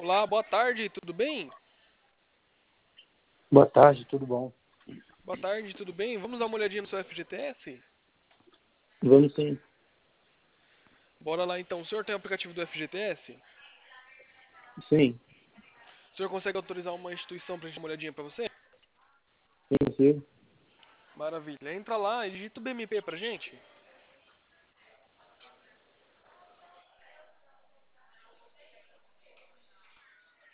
Olá, boa tarde, tudo bem? Boa tarde, tudo bom? Boa tarde, tudo bem? Vamos dar uma olhadinha no seu FGTS? Vamos sim. Bora lá então. O senhor tem o aplicativo do FGTS? Sim, O senhor consegue autorizar uma instituição pra gente dar uma olhadinha pra você? sim, sim. Maravilha. Entra lá e digita o BMP pra gente.